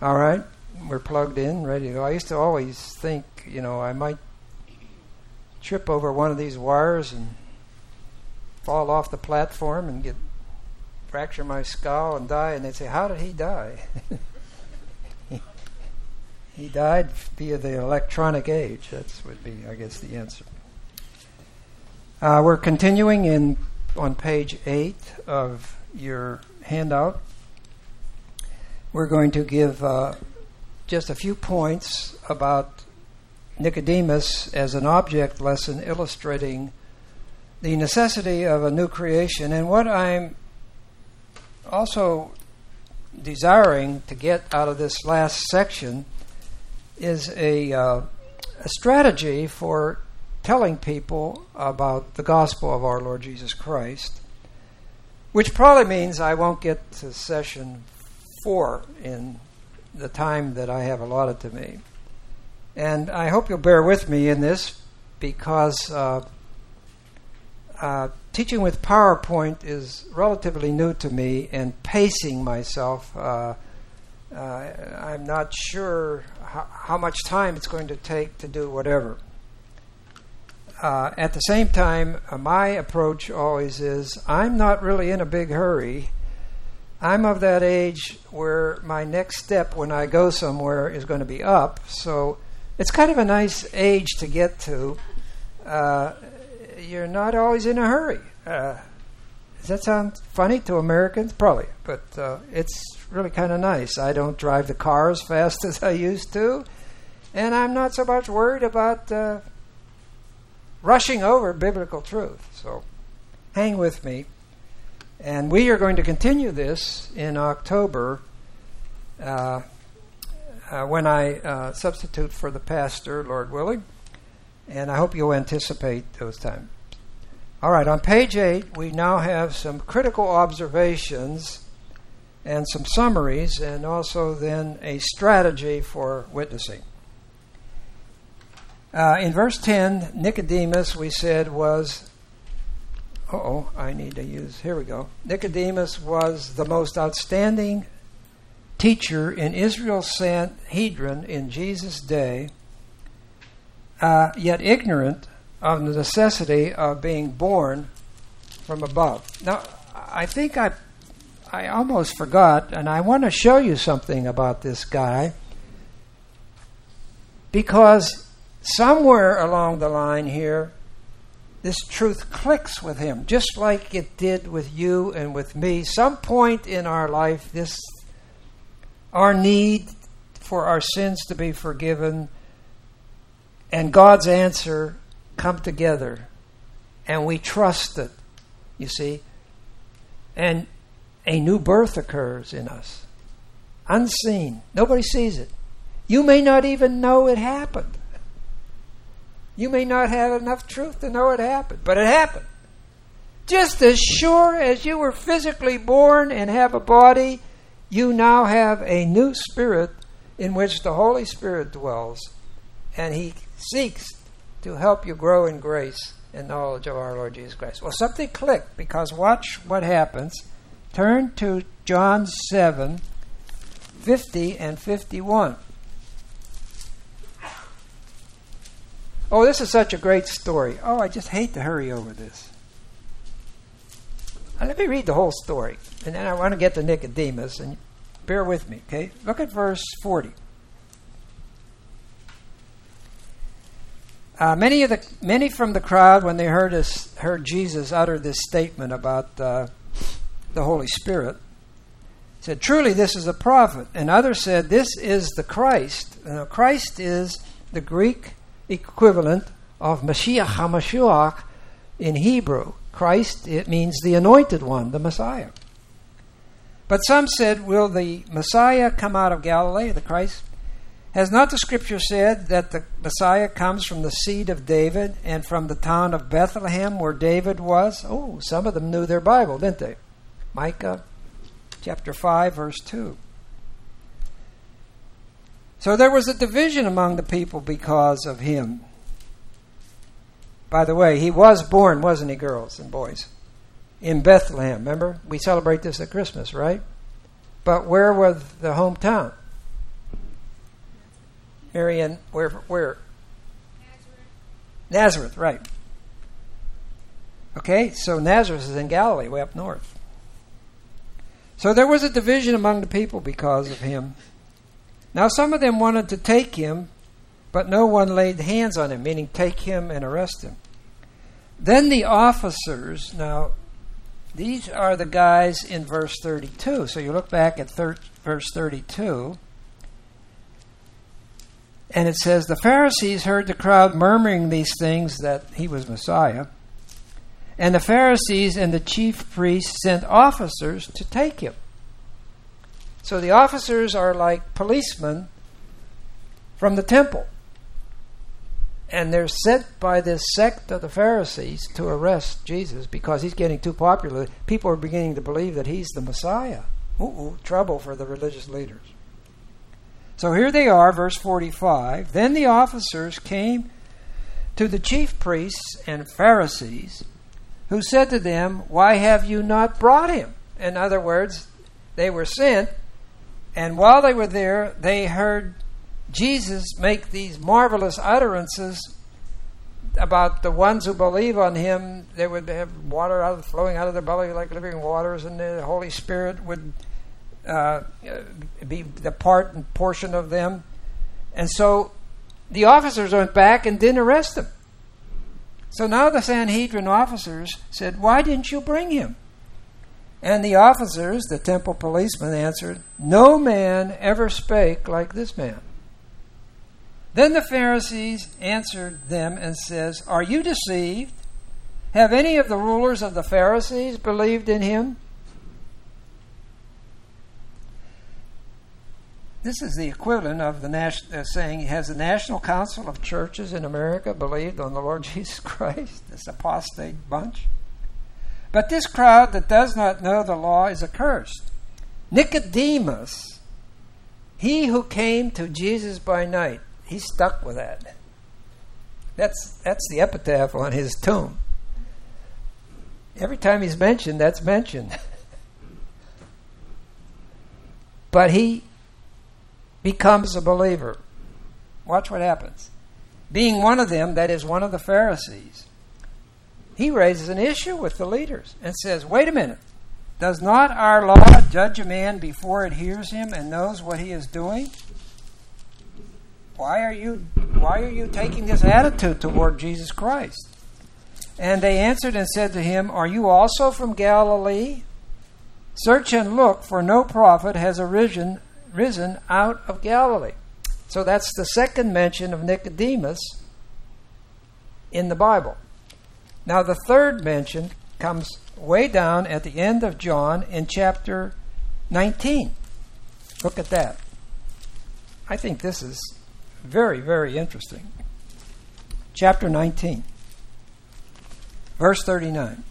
All right, we're plugged in, ready to go. I used to always think, I might trip over one of these wires and fall off the platform and fracture my skull and die. And they'd say, "How did he die?" He died via the electronic age. That would be, I guess, the answer. We're continuing on page 8 of your handout. We're going to give just a few points about Nicodemus as an object lesson illustrating the necessity of a new creation. And what I'm also desiring to get out of this last section is a strategy for telling people about the gospel of our Lord Jesus Christ, which probably means I won't get to session 4 in the time that I have allotted to me. And I hope you'll bear with me in this, because teaching with PowerPoint is relatively new to me, and pacing myself, I'm not sure how much time it's going to take to do whatever. At the same time, my approach always is, I'm not really in a big hurry. I'm of that age where my next step when I go somewhere is going to be up. So it's kind of a nice age to get to. You're not always in a hurry. Does that sound funny to Americans? Probably. But it's really kind of nice. I don't drive the car as fast as I used to. And I'm not so much worried about rushing over biblical truth. So hang with me. And we are going to continue this in October when I substitute for the pastor, Lord willing. And I hope you'll anticipate those times. All right, on page 8, we now have some critical observations and some summaries, and also then a strategy for witnessing. In verse 10, Nicodemus, we said, was... Here we go. Nicodemus was the most outstanding teacher in Israel's Sanhedrin in Jesus' day, yet ignorant of the necessity of being born from above. Now, I think I almost forgot, and I want to show you something about this guy, because somewhere along the line here, this truth clicks with him, just like it did with you and with me. Some point in our life, our need for our sins to be forgiven and God's answer come together, and we trust it, you see, and a new birth occurs in us, unseen. Nobody sees it. You may not even know it happened. You may not have enough truth to know it happened, but it happened. Just as sure as you were physically born and have a body, you now have a new spirit in which the Holy Spirit dwells, and He seeks to help you grow in grace and knowledge of our Lord Jesus Christ. Well, something clicked, because watch what happens. Turn to John 7, 50 and 51. Oh, this is such a great story. Oh, I just hate to hurry over this. Let me read the whole story, and then I want to get to Nicodemus, and bear with me, okay? Look at verse 40. Many from the crowd, when they heard Jesus utter this statement about the Holy Spirit, said, "Truly, this is a prophet." And others said, "This is the Christ." Now, Christ is the Greek equivalent of Mashiach HaMashiach in Hebrew. Christ, it means the anointed one, the Messiah. But some said, "Will the Messiah come out of Galilee, the Christ? Has not the Scripture said that the Messiah comes from the seed of David and from the town of Bethlehem where David was?" Oh, some of them knew their Bible, didn't they? Micah chapter 5, verse 2. So there was a division among the people because of him. By the way, he was born, wasn't he, girls and boys? In Bethlehem, remember? We celebrate this at Christmas, right? But where was the hometown? Marianne, where? Nazareth, right. Okay, so Nazareth is in Galilee, way up north. So there was a division among the people because of him. Now some of them wanted to take him, but no one laid hands on him, meaning take him and arrest him. Then the officers, now these are the guys in verse 32. So you look back at verse 32, and it says, the Pharisees heard the crowd murmuring these things, that he was Messiah. And the Pharisees and the chief priests sent officers to take him. So the officers are like policemen from the temple. And they're sent by this sect of the Pharisees to arrest Jesus because he's getting too popular. People are beginning to believe that he's the Messiah. Trouble for the religious leaders. So here they are, verse 45. Then the officers came to the chief priests and Pharisees, who said to them, why have you not brought him? In other words, they were sent, and while they were there, they heard Jesus make these marvelous utterances about the ones who believe on him. They would have water flowing out of their belly like living waters, and the Holy Spirit would be the part and portion of them. And so the officers went back and didn't arrest him. So now the Sanhedrin officers said, why didn't you bring him? And the officers, the temple policemen, answered, no man ever spake like this man. Then the Pharisees answered them and says, are you deceived? Have any of the rulers of the Pharisees believed in him? This is the equivalent of the saying, has the National Council of Churches in America believed on the Lord Jesus Christ? This apostate bunch. But this crowd that does not know the law is accursed. Nicodemus, he who came to Jesus by night, he stuck with that. That's the epitaph on his tomb. Every time he's mentioned, that's mentioned. But he becomes a believer. Watch what happens. Being one of them, that is one of the Pharisees, he raises an issue with the leaders and says, wait a minute, does not our law judge a man before it hears him and knows what he is doing? Why are you taking this attitude toward Jesus Christ? And they answered and said to him, are you also from Galilee? Search and look, for no prophet has risen out of Galilee. So that's the second mention of Nicodemus in the Bible. Now the third mention comes way down at the end of John in chapter 19. Look at that. I think this is very, very interesting. Chapter 19, verse 39.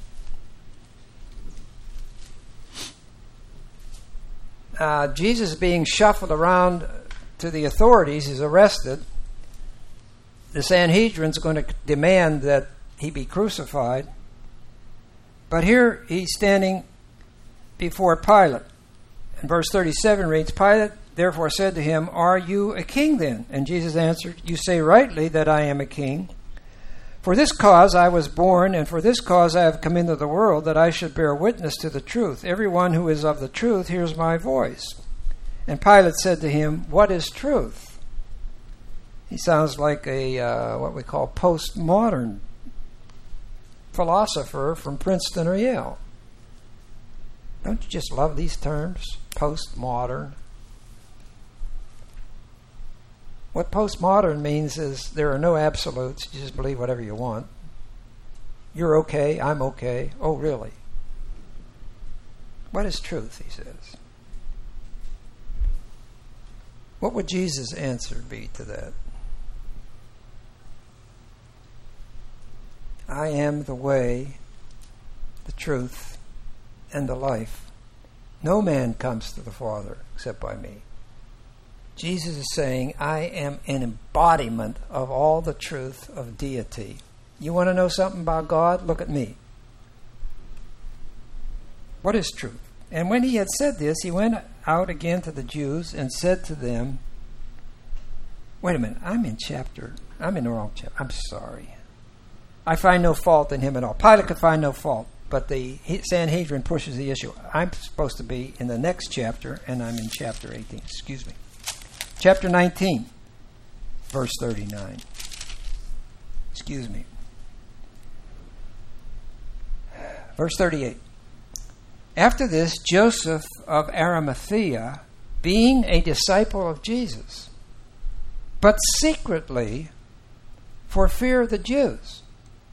Jesus being shuffled around to the authorities, he's arrested. The Sanhedrin's going to demand that he be crucified. But here he's standing before Pilate. And verse 37 reads, Pilate therefore said to him, are you a king then? And Jesus answered, you say rightly that I am a king. For this cause I was born, and for this cause I have come into the world, that I should bear witness to the truth. Everyone who is of the truth hears my voice. And Pilate said to him, what is truth? He sounds like a what we call postmodern philosopher from Princeton or Yale. Don't you just love these terms? Postmodern. What postmodern means is there are no absolutes. You just believe whatever you want. You're okay, I'm okay. Oh, really? What is truth, he says. What would Jesus' answer be to that? I am the way, the truth, and the life. No man comes to the Father except by me. Jesus is saying, I am an embodiment of all the truth of deity. You want to know something about God? Look at me. What is truth? And when he had said this, he went out again to the Jews and said to them, Wait a minute, I'm in the wrong chapter. I'm sorry. I find no fault in him at all. Pilate could find no fault, but the Sanhedrin pushes the issue. I'm supposed to be in the next chapter, and I'm in chapter 18. Excuse me. Chapter 19, verse 39. Excuse me. Verse 38. After this, Joseph of Arimathea, being a disciple of Jesus, but secretly for fear of the Jews.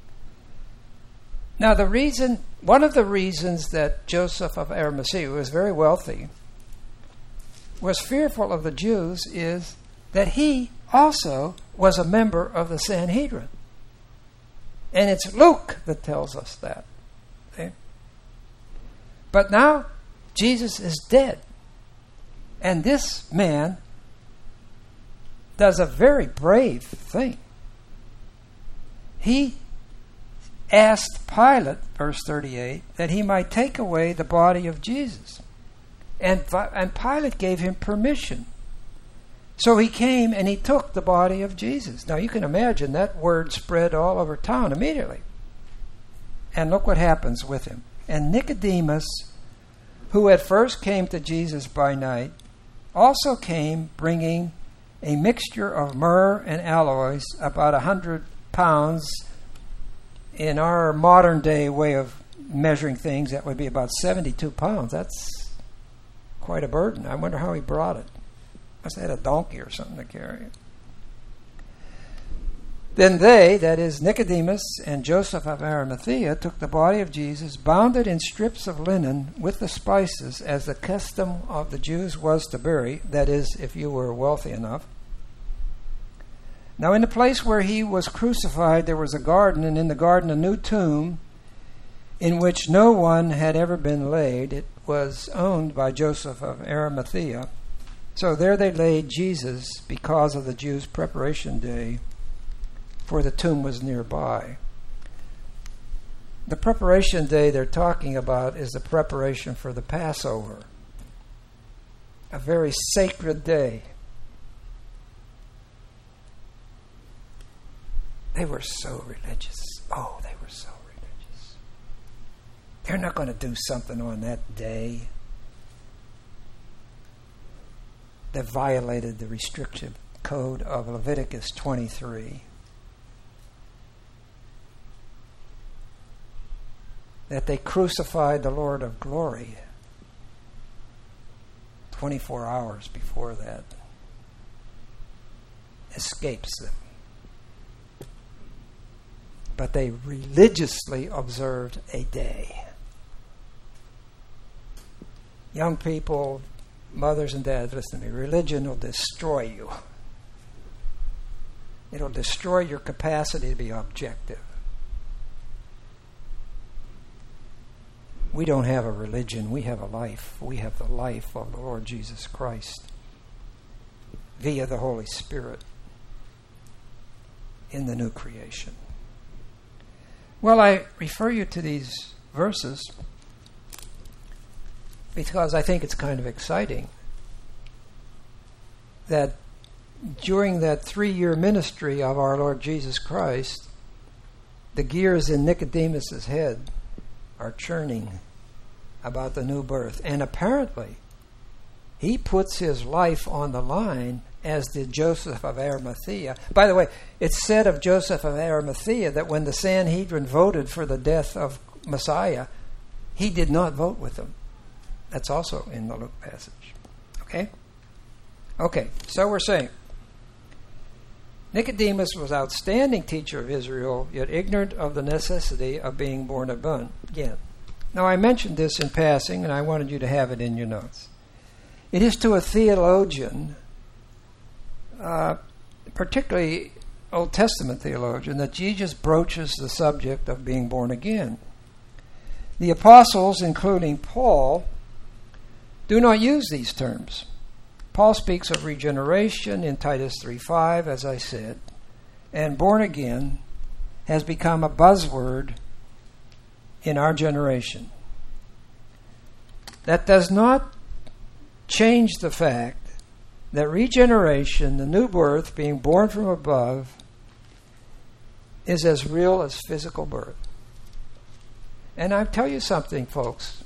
Now, one of the reasons that Joseph of Arimathea, who was very wealthy, was fearful of the Jews is that he also was a member of the Sanhedrin. And it's Luke that tells us that. Okay? But now, Jesus is dead. And this man does a very brave thing. He asked Pilate, verse 38, that he might take away the body of Jesus. And Pilate gave him permission. So he came and he took the body of Jesus. Now you can imagine that word spread all over town immediately. And look what happens with him. And Nicodemus, who at first came to Jesus by night, also came bringing a mixture of myrrh and aloes, about 100 pounds. In our modern day way of measuring things, that would be about 72 pounds. That's quite a burden. I wonder how he brought it. Must have had a donkey or something to carry it. Then they, that is Nicodemus and Joseph of Arimathea, took the body of Jesus, bound it in strips of linen with the spices, as the custom of the Jews was to bury, that is, if you were wealthy enough. Now in the place where he was crucified there was a garden, and in the garden a new tomb in which no one had ever been laid. It was owned by Joseph of Arimathea. So there they laid Jesus because of the Jews' preparation day, for the tomb was nearby. The preparation day they're talking about is the preparation for the Passover, a very sacred day. They were so religious. Oh, they were so religious. They're not going to do something on that day that violated the restrictive code of Leviticus 23. That they crucified the Lord of glory 24 hours before that. Escapes them. But they religiously observed a day. Young people, mothers and dads, listen to me. Religion will destroy you. It'll destroy your capacity to be objective. We don't have a religion. We have a life. We have the life of the Lord Jesus Christ via the Holy Spirit in the new creation. Well, I refer you to these verses because I think it's kind of exciting that during that 3-year ministry of our Lord Jesus Christ, the gears in Nicodemus's head are churning about the new birth. And apparently, he puts his life on the line, as did Joseph of Arimathea. By the way, it's said of Joseph of Arimathea that when the Sanhedrin voted for the death of Messiah, he did not vote with them. That's also in the Luke passage. Okay, so we're saying Nicodemus was an outstanding teacher of Israel, yet ignorant of the necessity of being born again. Now, I mentioned this in passing, and I wanted you to have it in your notes. It is to a theologian, particularly Old Testament theologian, that Jesus broaches the subject of being born again. The apostles, including Paul, do not use these terms. Paul speaks of regeneration in Titus 3:5, as I said, and born again has become a buzzword in our generation. That does not change the fact that regeneration, the new birth, being born from above, is as real as physical birth. And I'll tell you something, folks.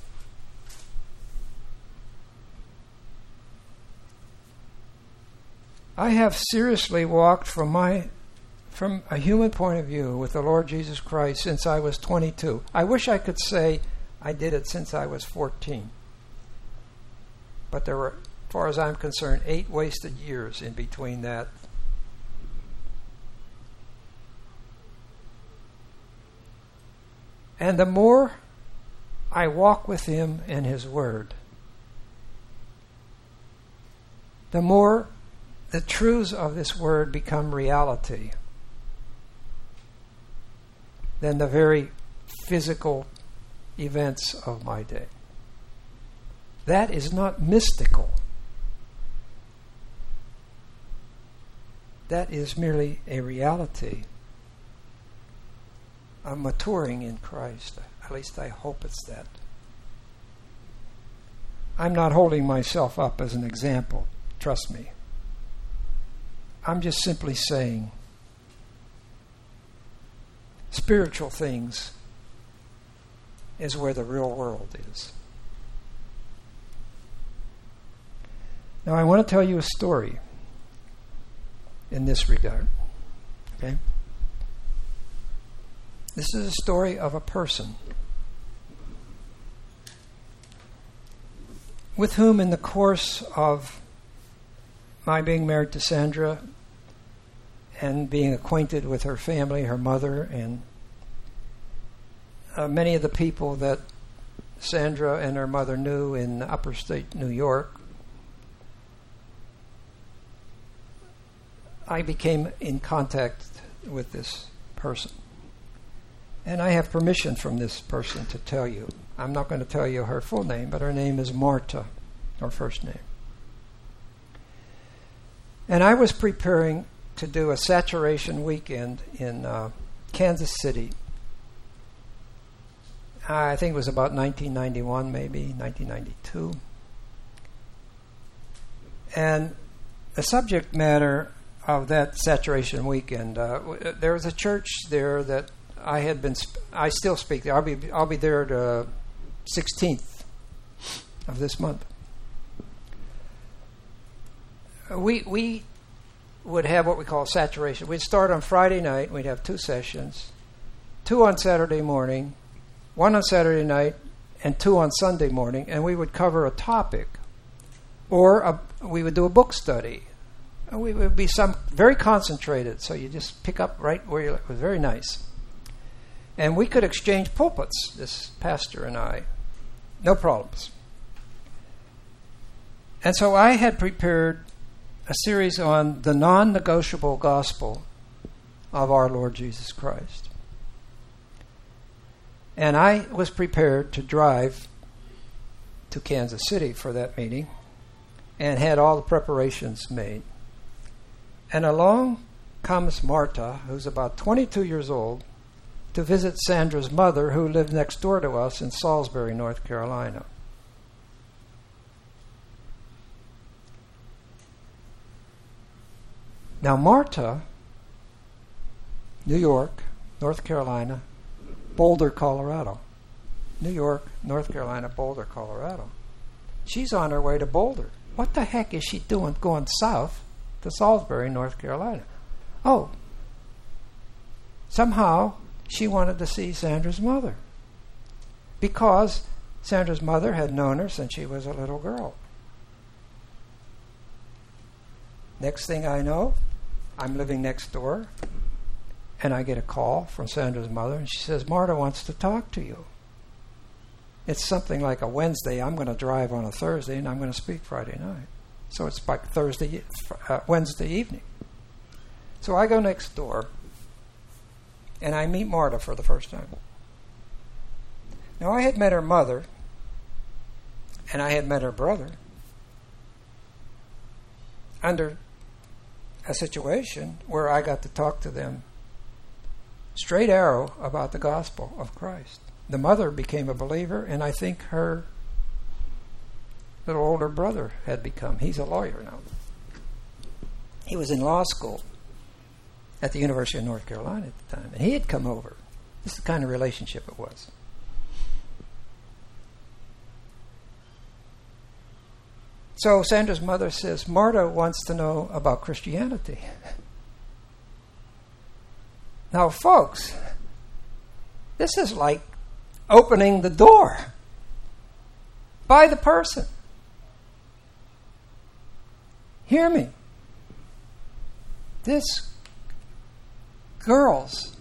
I have seriously walked from a human point of view with the Lord Jesus Christ since I was 22. I wish I could say I did it since I was 14. But there were, as far as I'm concerned, 8 wasted years in between that. And the more I walk with Him and His Word, the more the truths of this Word become reality than the very physical events of my day. That is not mystical. That is merely a reality of maturing in Christ. At least I hope it's that. I'm not holding myself up as an example, trust me. I'm just simply saying spiritual things is where the real world is. Now I want to tell you a story in this regard. Okay? This is a story of a person with whom, in the course of my being married to Sandra and being acquainted with her family, her mother, and many of the people that Sandra and her mother knew in upper state New York, I became in contact with this person. And I have permission from this person to tell you. I'm not going to tell you her full name, but her name is Marta, her first name. And I was preparing to do a saturation weekend in Kansas City. I think it was about 1991, maybe, 1992. And the subject matter of that saturation weekend, there was a church there that I still speak there. I'll be there the 16th of this month. We would have what we call saturation. We'd start on Friday night. We'd have 2 sessions, 2 on Saturday morning, 1 on Saturday night, and 2 on Sunday morning. And we would cover a topic, or we would do a book study. And we would be very concentrated, so you just pick up right where you're. It was very nice. And we could exchange pulpits, this pastor and I. No problems. And so I had prepared a series on the non-negotiable gospel of our Lord Jesus Christ. And I was prepared to drive to Kansas City for that meeting and had all the preparations made. And along comes Marta, who's about 22 years old, to visit Sandra's mother, who lived next door to us in Salisbury, North Carolina. Now Marta, New York, North Carolina, Boulder, Colorado. New York, North Carolina, Boulder, Colorado. She's on her way to Boulder. What the heck is she doing going south to Salisbury, North Carolina? Oh, somehow she wanted to see Sandra's mother because Sandra's mother had known her since she was a little girl. Next thing I know, I'm living next door, and I get a call from Sandra's mother, and she says, Marta wants to talk to you. It's something like a Wednesday. I'm going to drive on a Thursday, and I'm going to speak Friday night. So it's like Wednesday evening. So I go next door, and I meet Marta for the first time. Now, I had met her mother, and I had met her brother under a situation where I got to talk to them straight arrow about the gospel of Christ. The mother became a believer, and I think her little older brother had become. He's a lawyer now. He was in law school at the University of North Carolina at the time, and he had come over. This is the kind of relationship it was. So Sandra's mother says, Marta wants to know about Christianity. Now, folks, this is like opening the door by the person. Hear me. This girl's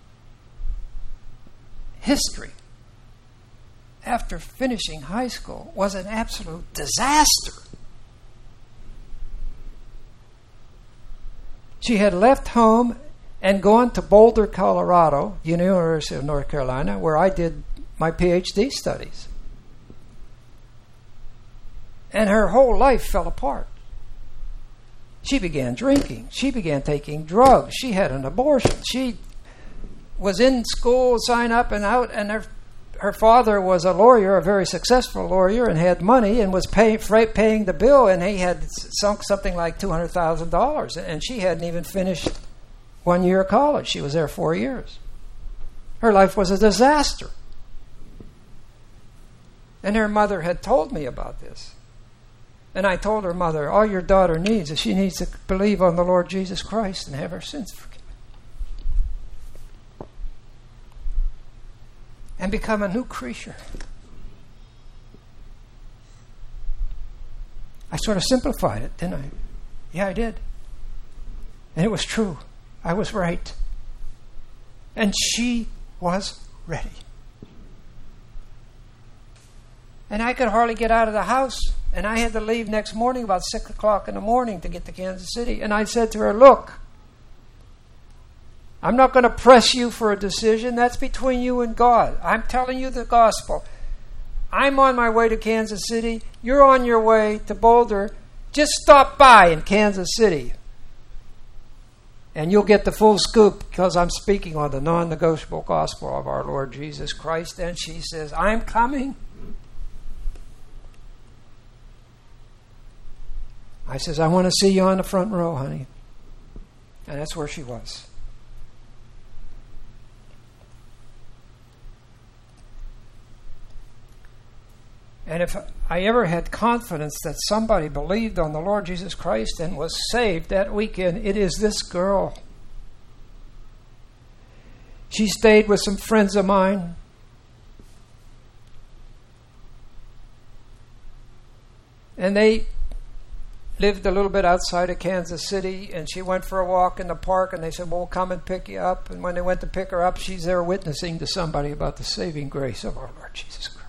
history after finishing high school was an absolute disaster. She had left home and gone to Boulder, Colorado, University of North Carolina, where I did my PhD studies. And her whole life fell apart. She began drinking. She began taking drugs. She had an abortion. She was in school, sign up and out, and her father was a lawyer, a very successful lawyer, and had money and was paying the bill, and he had sunk something like $200,000, and she hadn't even finished 1 year of college. She was there 4 years. Her life was a disaster. And her mother had told me about this. And I told her mother, all your daughter needs is she needs to believe on the Lord Jesus Christ and have her sins forgiven. And become a new creature. I sort of simplified it, didn't I? Yeah, I did. And it was true. I was right. And she was ready. And I could hardly get out of the house. And I had to leave next morning about 6 o'clock in the morning to get to Kansas City. And I said to her, look, I'm not going to press you for a decision. That's between you and God. I'm telling you the gospel. I'm on my way to Kansas City. You're on your way to Boulder. Just stop by in Kansas City. And you'll get the full scoop because I'm speaking on the non-negotiable gospel of our Lord Jesus Christ. And she says, I'm coming. I says, I want to see you on the front row, honey. And that's where she was. And if I ever had confidence that somebody believed on the Lord Jesus Christ and was saved that weekend, it is this girl. She stayed with some friends of mine. And they lived a little bit outside of Kansas City, and she went for a walk in the park, and they said, well, we'll come and pick you up. And when they went to pick her up, she's there witnessing to somebody about the saving grace of our Lord Jesus Christ.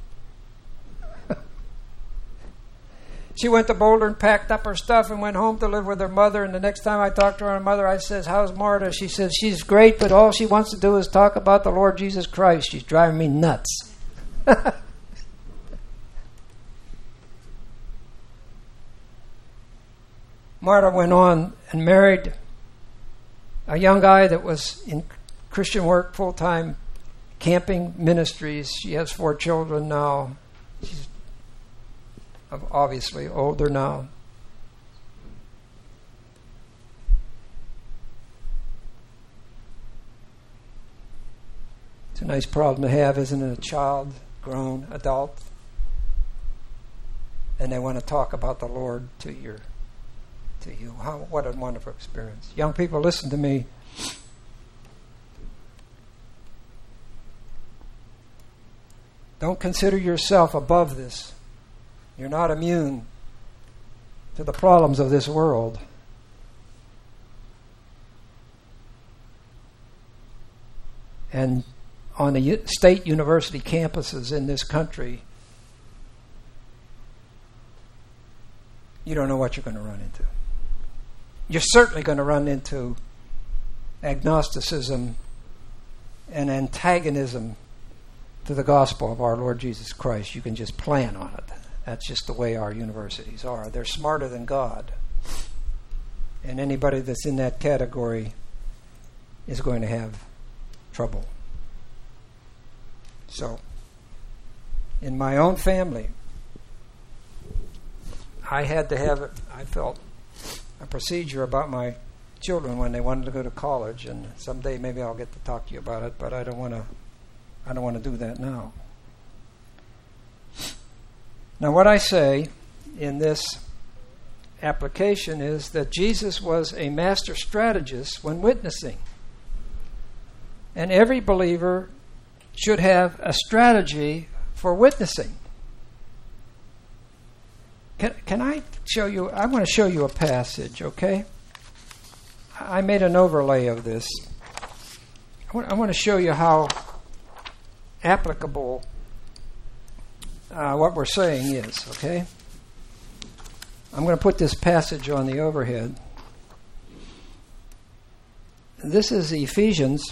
She went to Boulder and packed up her stuff and went home to live with her mother. And the next time I talked to her mother, I says, how's Marta? She says, she's great, but all she wants to do is talk about the Lord Jesus Christ. She's driving me nuts. Marta went on and married a young guy that was in Christian work, full-time camping ministries. She has 4 children now. She's obviously older now. It's a nice problem to have, isn't it? A child, grown, adult. And they want to talk about the Lord to you. What a wonderful experience. Young people, listen to me. Don't consider yourself above this. You're not immune to the problems of this world. And on the state university campuses in this country, you don't know what you're going to run into. You're certainly going to run into agnosticism and antagonism to the gospel of our Lord Jesus Christ. You can just plan on it. That's just the way our universities are. They're smarter than God. And anybody that's in that category is going to have trouble. So, in my own family, I had to have, I felt, a procedure about my children when they wanted to go to college, and someday maybe I'll get to talk to you about it, but I don't want to do that now. Now, what I say in this application is that Jesus was a master strategist when witnessing. And every believer should have a strategy for witnessing. Can I show you? I want to show you a passage, okay? I made an overlay of this. I want to show you how applicable what we're saying is, okay? I'm going to put this passage on the overhead. This is Ephesians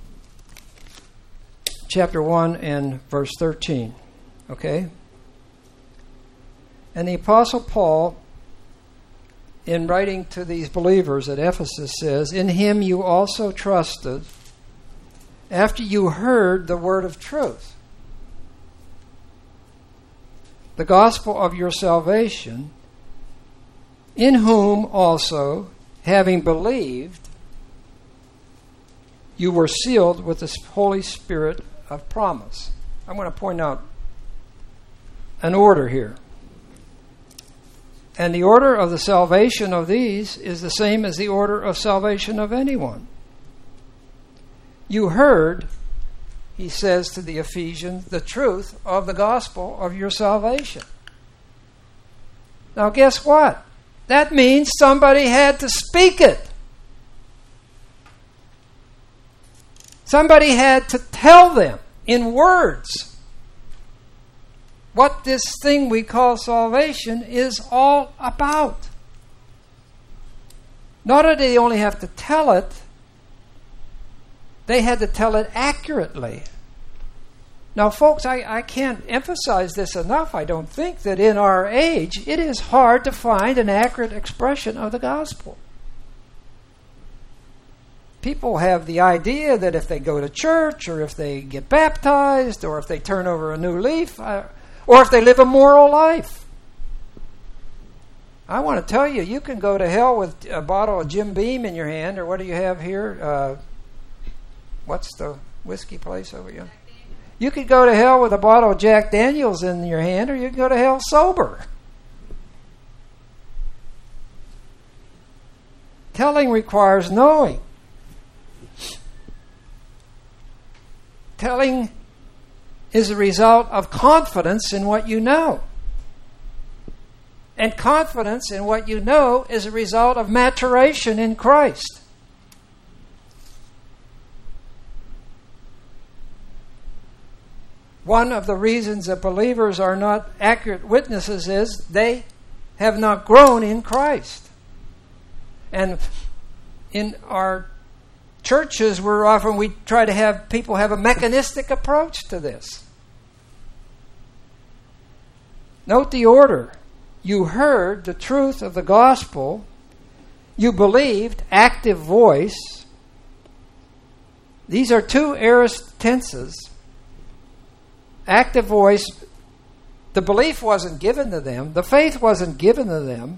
chapter 1 and verse 13, okay? And the Apostle Paul, in writing to these believers at Ephesus, says, "In him you also trusted, after you heard the word of truth, the gospel of your salvation, in whom also, having believed, you were sealed with the Holy Spirit of promise." I'm going to point out an order here. And the order of the salvation of these is the same as the order of salvation of anyone. You heard, he says to the Ephesians, the truth of the gospel of your salvation. Now guess what? That means somebody had to speak it. Somebody had to tell them in words what this thing we call salvation is all about. Not that they only have to tell it, they had to tell it accurately. Now, folks, I can't emphasize this enough. I don't think that in our age it is hard to find an accurate expression of the gospel. People have the idea that if they go to church, or if they get baptized, or if they turn over a new leaf, or if they live a moral life. I want to tell you, you can go to hell with a bottle of Jim Beam in your hand, or what do you have here? What's the whiskey place over here? You could go to hell with a bottle of Jack Daniels in your hand, or you can go to hell sober. Telling requires knowing. Telling is a result of confidence in what you know. And confidence in what you know is a result of maturation in Christ. One of the reasons that believers are not accurate witnesses is they have not grown in Christ. And in our churches, we try to have people have a mechanistic approach to this. Note the order. You heard the truth of the gospel. You believed, active voice. These are two aorist tenses. Active voice, the belief wasn't given to them. The faith wasn't given to them.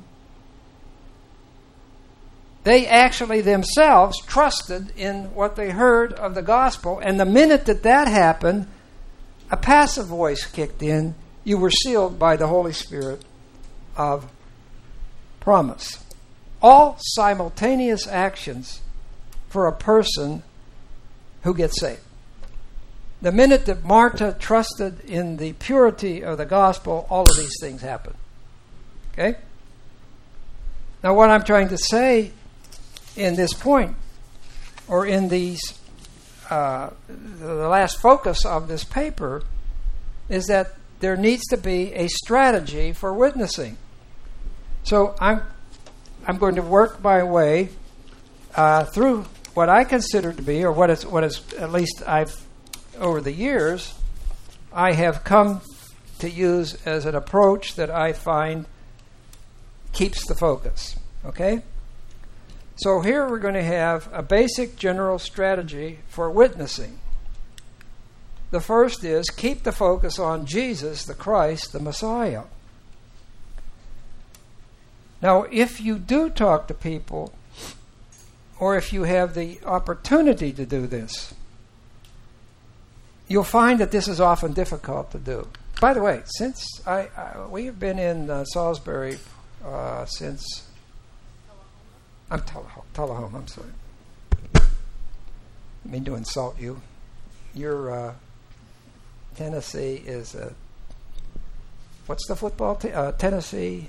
They actually themselves trusted in what they heard of the gospel. And the minute that happened, a passive voice kicked in. You were sealed by the Holy Spirit of promise. All simultaneous actions for a person who gets saved. The minute that Martha trusted in the purity of the gospel, all of these things happen. Okay? Now, what I'm trying to say in this point, or in these, the last focus of this paper, is that there needs to be a strategy for witnessing. So I'm going to work my way through what I consider to be, or what is at least over the years, I have come to use as an approach that I find keeps the focus. Okay? So here we're going to have a basic general strategy for witnessing. The first is keep the focus on Jesus, the Christ, the Messiah. Now, if you do talk to people, or if you have the opportunity to do this, you'll find that this is often difficult to do. By the way, since we have been in Salisbury since... I'm Tullahoma, I'm sorry. I mean to insult you. Your Tennessee is a... What's the football team? Tennessee...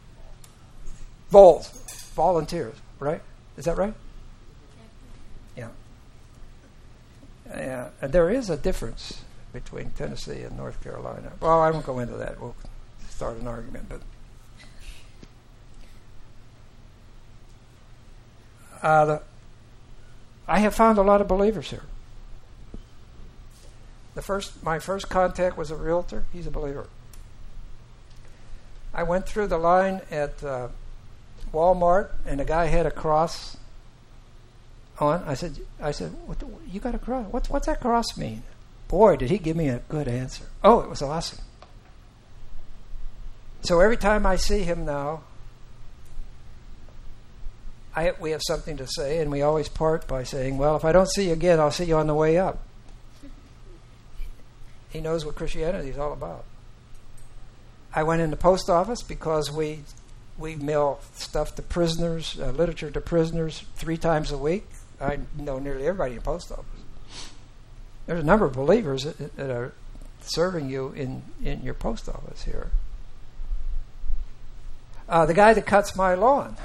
Vols. Volunteers, right? Is that right? Yeah. Yeah. And there is a difference between Tennessee and North Carolina. Well, I won't go into that. We'll start an argument, but... I have found a lot of believers here. My first contact was a realtor. He's a believer. I went through the line at Walmart, and a guy had a cross on. I said, you got a cross? What's that cross mean? Boy, did he give me a good answer. Oh, it was awesome. So every time I see him now, we have something to say, and we always part by saying, well, if I don't see you again, I'll see you on the way up. He knows what Christianity is all about. I went in the post office because we mail stuff to prisoners, literature to prisoners 3 times a week. I know nearly everybody in the post office. There's a number of believers that are serving you in your post office here. The guy that cuts my lawn.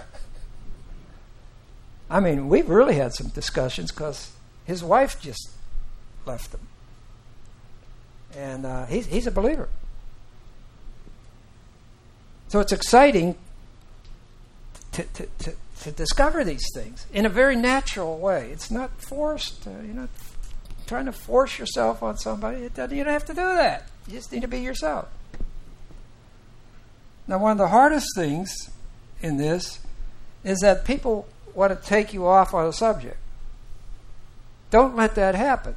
I mean, we've really had some discussions because his wife just left him. And he's a believer. So it's exciting to discover these things in a very natural way. It's not forced. You're not trying to force yourself on somebody. You don't have to do that. You just need to be yourself. Now, one of the hardest things in this is that people want to take you off on a subject. Don't let that happen.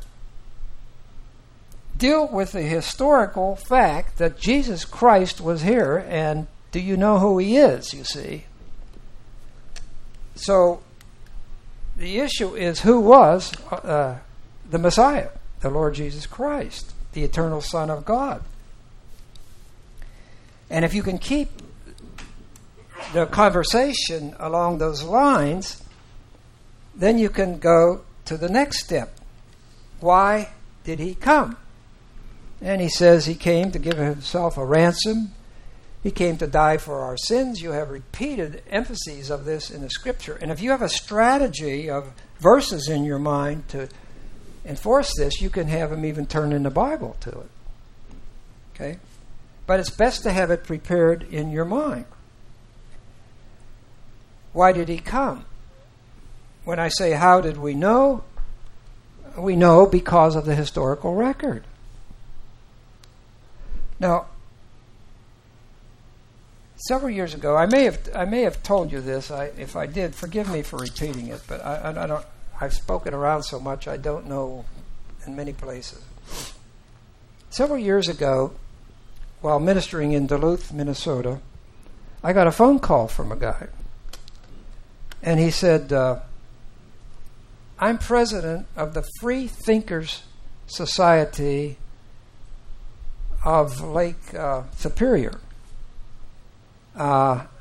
Deal with the historical fact that Jesus Christ was here, and do you know who he is, you see? So, the issue is who was the Messiah, the Lord Jesus Christ, the eternal Son of God. And if you can keep the conversation along those lines, then you can go to the next step. Why did he come? And he says he came to give himself a ransom. He came to die for our sins. You have repeated emphases of this in the Scripture. And if you have a strategy of verses in your mind to enforce this, you can have him even turn in the Bible to it. Okay? But it's best to have it prepared in your mind. Why did he come? When I say how did we know because of the historical record. Now, several years ago, I may have told you this. If I did, forgive me for repeating it. But I don't. I've spoken around so much, I don't know in many places. Several years ago, while ministering in Duluth, Minnesota, I got a phone call from a guy, and he said, "I'm president of the Free Thinkers Society of Lake Superior. I'm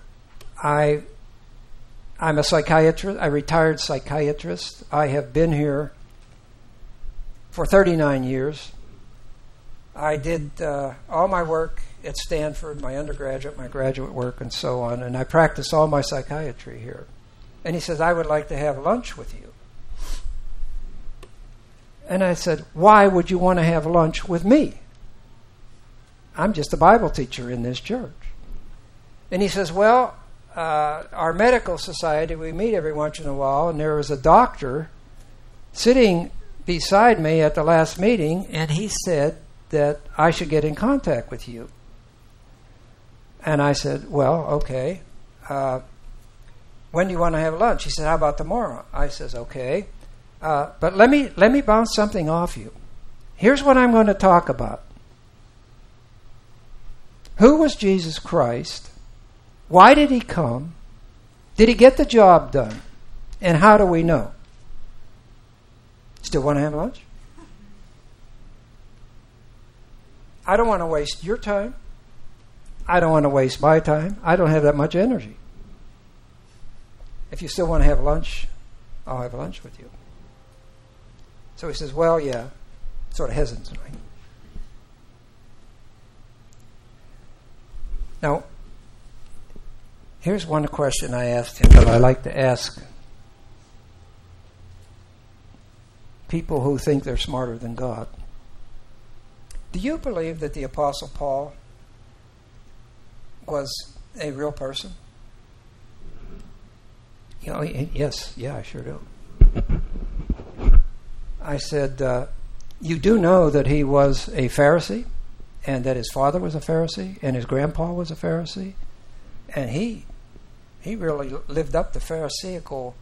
a psychiatrist, a retired psychiatrist. I have been here for 39 years. I did all my work at Stanford, my undergraduate, my graduate work, and so on, and I practice all my psychiatry here." And he says, "I would like to have lunch with you." And I said, "Why would you want to have lunch with me? I'm just a Bible teacher in this church." And he says, "Well, our medical society, we meet every once in a while, and there was a doctor sitting beside me at the last meeting, and he said that I should get in contact with you." And I said, "Well, okay. When do you want to have lunch?" He said, "How about tomorrow?" I says, "Okay. But let me bounce something off you. Here's what I'm going to talk about. Who was Jesus Christ? Why did he come? Did he get the job done? And how do we know? Still want to have lunch? I don't want to waste your time. I don't want to waste my time. I don't have that much energy. If you still want to have lunch, I'll have lunch with you. So he says, well, yeah, sort of hesitantly. Now, here's one question I asked him that I like to ask people who think they're smarter than God. Do you believe that the Apostle Paul was a real person? You know, yes, yeah, I sure do. I said, you do know that he was a Pharisee, and that his father was a Pharisee, and his grandpa was a Pharisee, and he really lived up to Pharisaical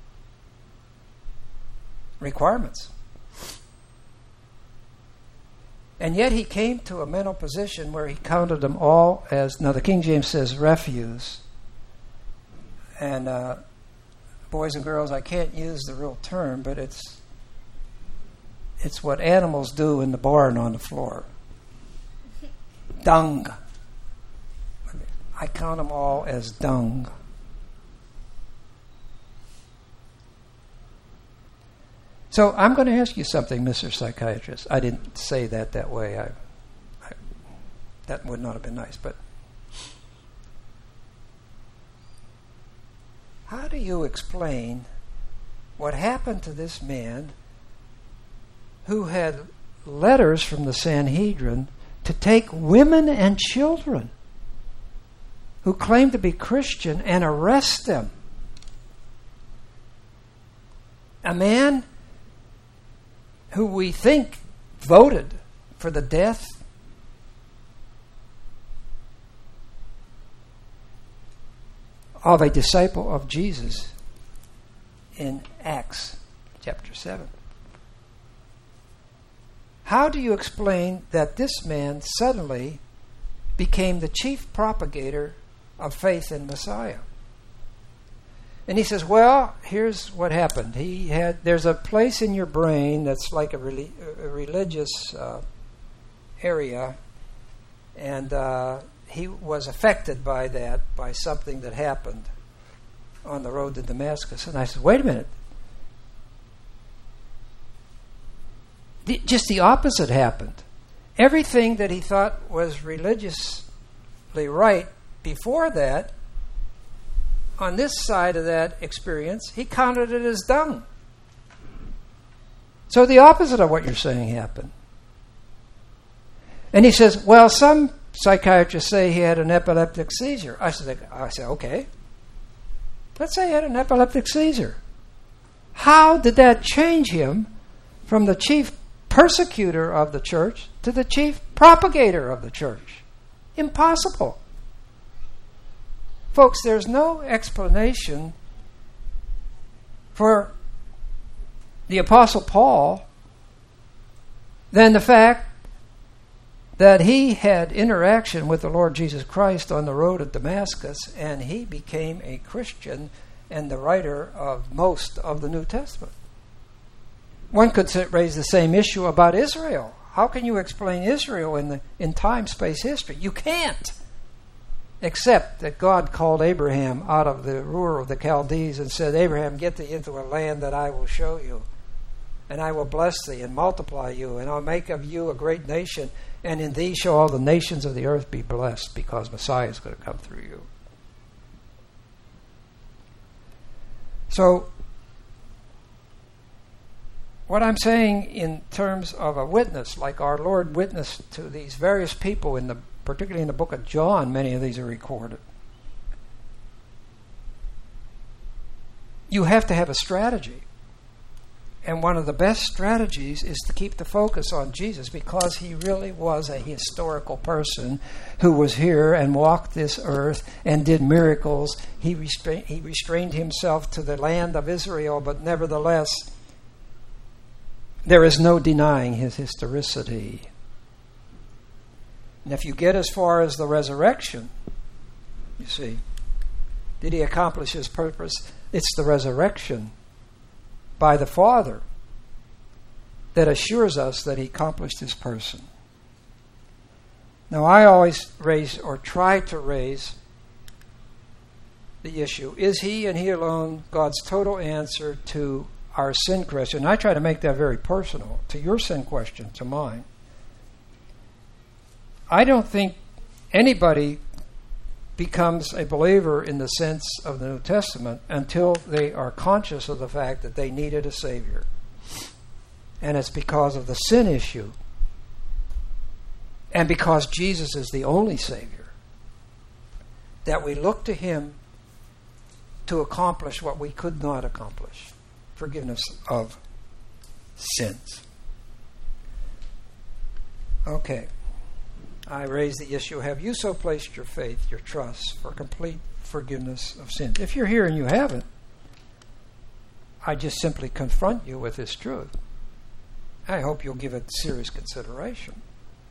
requirements. And yet he came to a mental position where he counted them all as, now the King James says refuse. And boys and girls, I can't use the real term, but it's what animals do in the barn on the floor. Dung. I count them all as dung. So I'm going to ask you something, Mr. Psychiatrist. I didn't say that way. That would not have been nice. But how do you explain what happened to this man who had letters from the Sanhedrin to take women and children who claimed to be Christian and arrest them? A man who we think voted for the death of a disciple of Jesus in Acts chapter 7. How do you explain that this man suddenly became the chief propagator of faith in Messiah? And he says, well, here's what happened. There's a place in your brain that's like a religious area, and he was affected by that, by something that happened on the road to Damascus. And I said, wait a minute. Just the opposite happened. Everything that he thought was religiously right before that, on this side of that experience, he counted it as dung. So the opposite of what you're saying happened. And he says, well, some psychiatrists say he had an epileptic seizure. I said, okay. Let's say he had an epileptic seizure. How did that change him from the chief persecutor of the church to the chief propagator of the church? Impossible. Folks, there's no explanation for the Apostle Paul than the fact that he had interaction with the Lord Jesus Christ on the road to Damascus, and he became a Christian and the writer of most of the New Testament. One could raise the same issue about Israel. How can you explain Israel in time, space, history? You can't. Except that God called Abraham out of the Ur of the Chaldees and said, Abraham, get thee into a land that I will show you, and I will bless thee and multiply you, and I'll make of you a great nation, and in thee shall all the nations of the earth be blessed, because Messiah is going to come through you. So, what I'm saying in terms of a witness, like our Lord witnessed to these various people particularly in the book of John, many of these are recorded. You have to have a strategy. And one of the best strategies is to keep the focus on Jesus, because he really was a historical person who was here and walked this earth and did miracles. He restrained himself to the land of Israel, but nevertheless, there is no denying his historicity. And if you get as far as the resurrection, you see, did he accomplish his purpose? It's the resurrection by the Father that assures us that he accomplished his person. Now, I always raise, or try to raise, the issue, is he and he alone God's total answer to our sin question? I try to make that very personal, to your sin question, to mine. I don't think anybody becomes a believer in the sense of the New Testament until they are conscious of the fact that they needed a Savior. And it's because of the sin issue. And because Jesus is the only Savior, that we look to him to accomplish what we could not accomplish. Forgiveness of sins. Okay. I raise the issue, have you so placed your faith, your trust, for complete forgiveness of sins? If you're here and you haven't, I just simply confront you with this truth. I hope you'll give it serious consideration.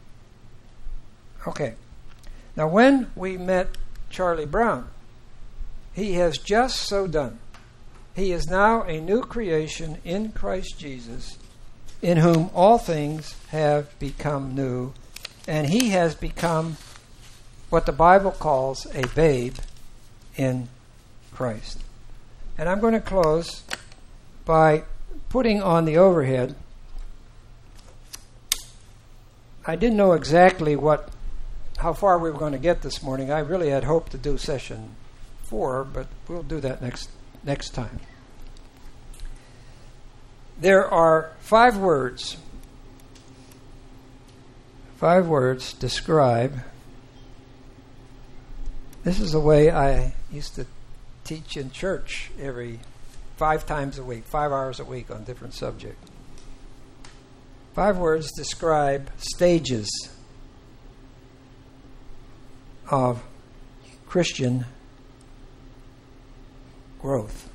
Okay. Now, when we met Charlie Brown, he has just so done. He is now a new creation in Christ Jesus, in whom all things have become new, and he has become what the Bible calls a babe in Christ. And I'm going to close by putting on the overhead. I didn't know exactly how far we were going to get this morning. I really had hoped to do session 4, but we'll do that next time. There are 5 words. 5 words describe. This is the way I used to teach in church every 5 times a week, 5 hours a week on different subjects. 5 words describe stages of Christian growth.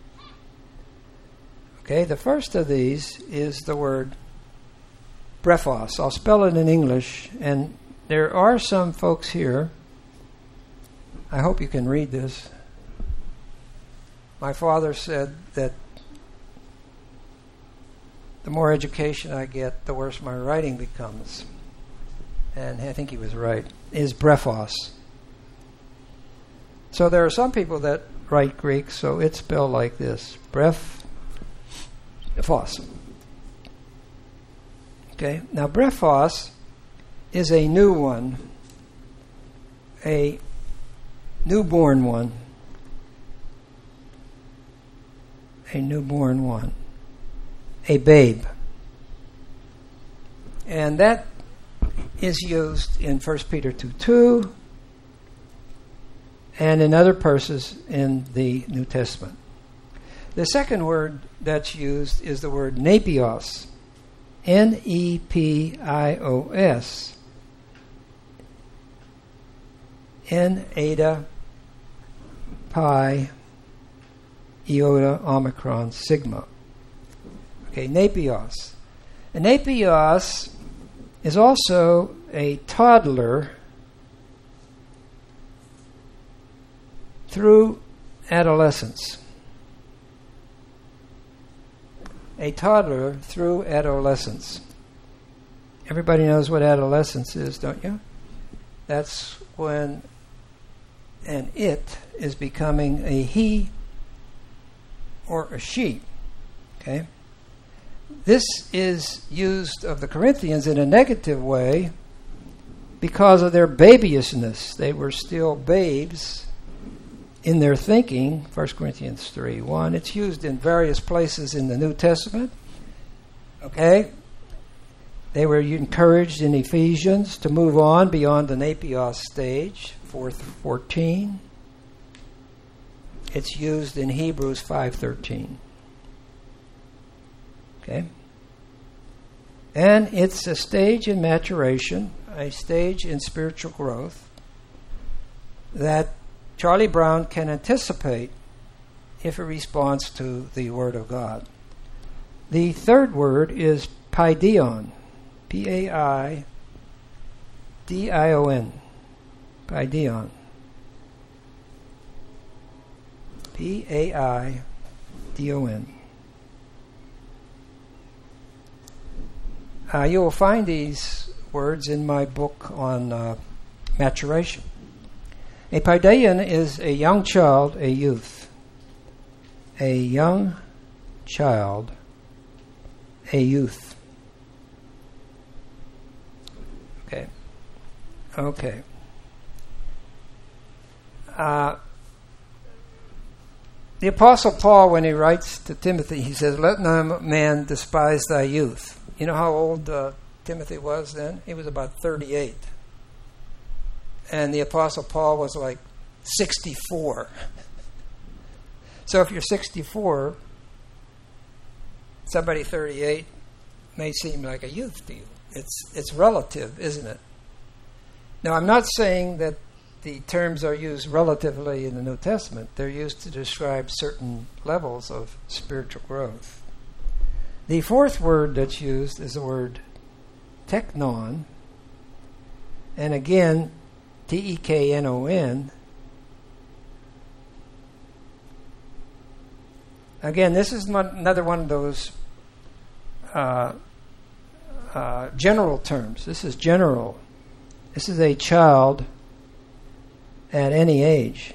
Okay, the first of these is the word brephos. I'll spell it in English, and there are some folks here. I hope you can read this. My father said that the more education I get, the worse my writing becomes. And I think he was right. Is brephos. So there are some people that write Greek, so it's spelled like this. Brephos. Okay, now brephos is a new one, a newborn one, a babe. And that is used in 1 Peter 2:2 and in other places in the New Testament. The second word that's used is the word nepios. Nepios. N eta pi iota omicron sigma. Okay, nepios. And nepios is also a toddler through adolescence. A toddler through adolescence. Everybody knows what adolescence is, don't you? That's when an it is becoming a he or a she. Okay? This is used of the Corinthians in a negative way because of their babyishness. They were still babes in their thinking, 1 Corinthians 3:1. It's used in various places in the New Testament. Okay? They were encouraged in Ephesians to move on beyond the nepios stage, 4:14. It's used in Hebrews 5:13. Okay? And it's a stage in maturation, a stage in spiritual growth that Charlie Brown can anticipate if he responds to the Word of God. The third word is paidion. Paidion. Paidion. P-A-I-D-O-N. You will find these words in my book on maturation. A paideia is a young child, a youth. A young child, a youth. Okay. The Apostle Paul, when he writes to Timothy, he says, "Let no man despise thy youth." You know how old Timothy was then? He was about 38. And the Apostle Paul was like 64. So if you're 64, somebody 38 may seem like a youth to you. It's relative, isn't it? Now, I'm not saying that the terms are used relatively in the New Testament. They're used to describe certain levels of spiritual growth. The fourth word that's used is the word teknon. And again, T-E-K-N-O-N. Again, this is another one of those general terms. This is general. This is a child at any age.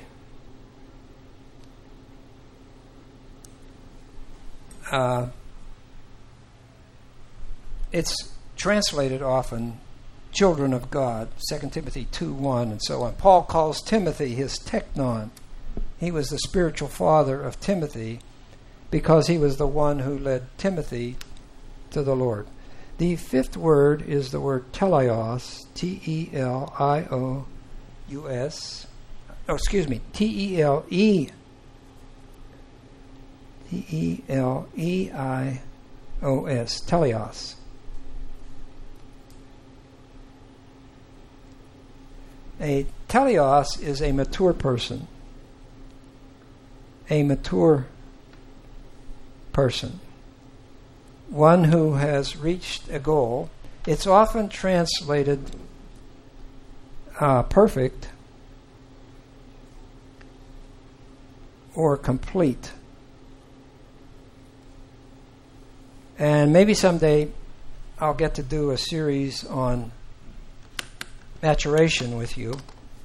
It's translated often children of God, 2 Timothy 2:1 and so on. Paul calls Timothy his teknon. He was the spiritual father of Timothy because he was the one who led Timothy to the Lord. The fifth word is the word teleos, T-E-L-I-O-U-S. Oh, excuse me, T-E-L-E-I-O-S, teleos. A teleos is a mature person. A mature person. One who has reached a goal. It's often translated perfect or complete. And maybe someday I'll get to do a series on maturation with you.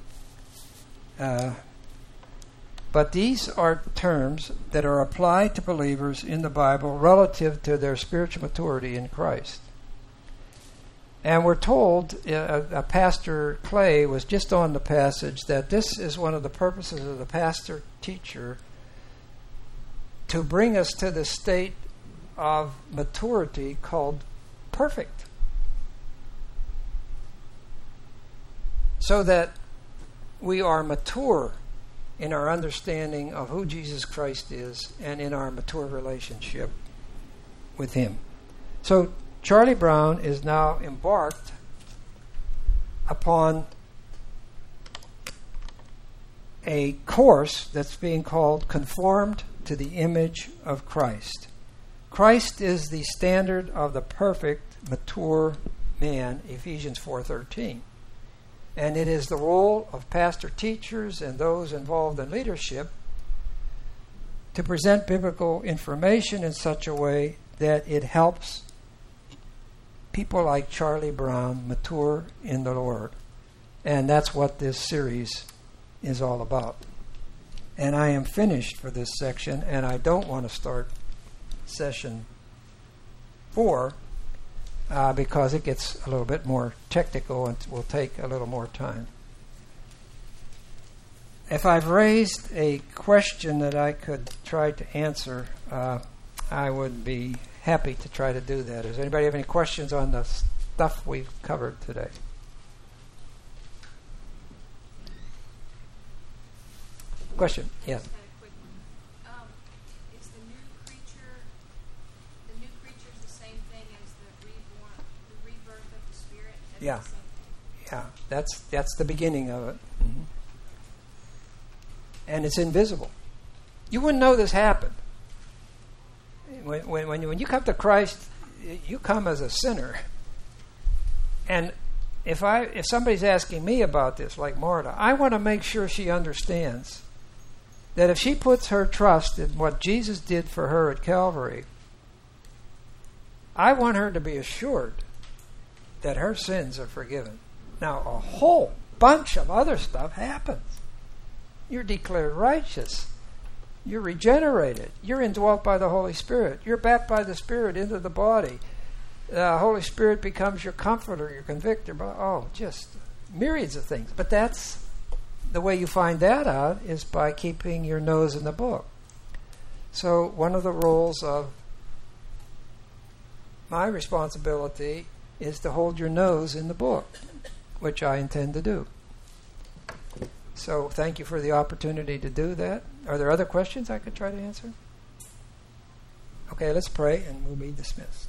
But these are terms that are applied to believers in the Bible relative to their spiritual maturity in Christ. And we're told, Pastor Clay was just on the passage, that this is one of the purposes of the pastor-teacher to bring us to the state of maturity called perfect. So that we are mature in our understanding of who Jesus Christ is and in our mature relationship with Him. So Charlie Brown is now embarked upon a course that's being called Conformed to the Image of Christ. Christ is the standard of the perfect, mature man, Ephesians 4:13. And it is the role of pastor-teachers and those involved in leadership to present biblical information in such a way that it helps people like Charlie Brown mature in the Lord. And that's what this series is all about. And I am finished for this section, and I don't want to start session 4 because it gets a little bit more technical and will take a little more time. If I've raised a question that I could try to answer, I would be happy to try to do that. Does anybody have any questions on the stuff we've covered today? Question? Yes. Yeah, that's the beginning of it. Mm-hmm. And it's invisible. You wouldn't know this happened. When you come to Christ, you come as a sinner. And if somebody's asking me about this, like Marta, I want to make sure she understands that if she puts her trust in what Jesus did for her at Calvary, I want her to be assured that her sins are forgiven. Now, a whole bunch of other stuff happens. You're declared righteous. You're regenerated. You're indwelt by the Holy Spirit. You're baptized by the Spirit into the body. The Holy Spirit becomes your comforter, your convictor. Just myriads of things. But that's the way you find that out is by keeping your nose in the book. So one of the roles of my responsibility is to hold your nose in the book, which I intend to do. So thank you for the opportunity to do that. Are there other questions I could try to answer? Okay, let's pray and we'll be dismissed.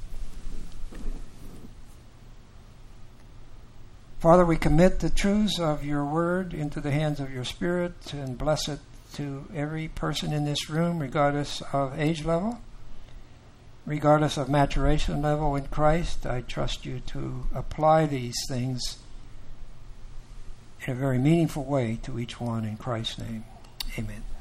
Father, we commit the truths of your word into the hands of your Spirit and bless it to every person in this room, regardless of age level, regardless of maturation level in Christ. I trust you to apply these things in a very meaningful way to each one in Christ's name. Amen.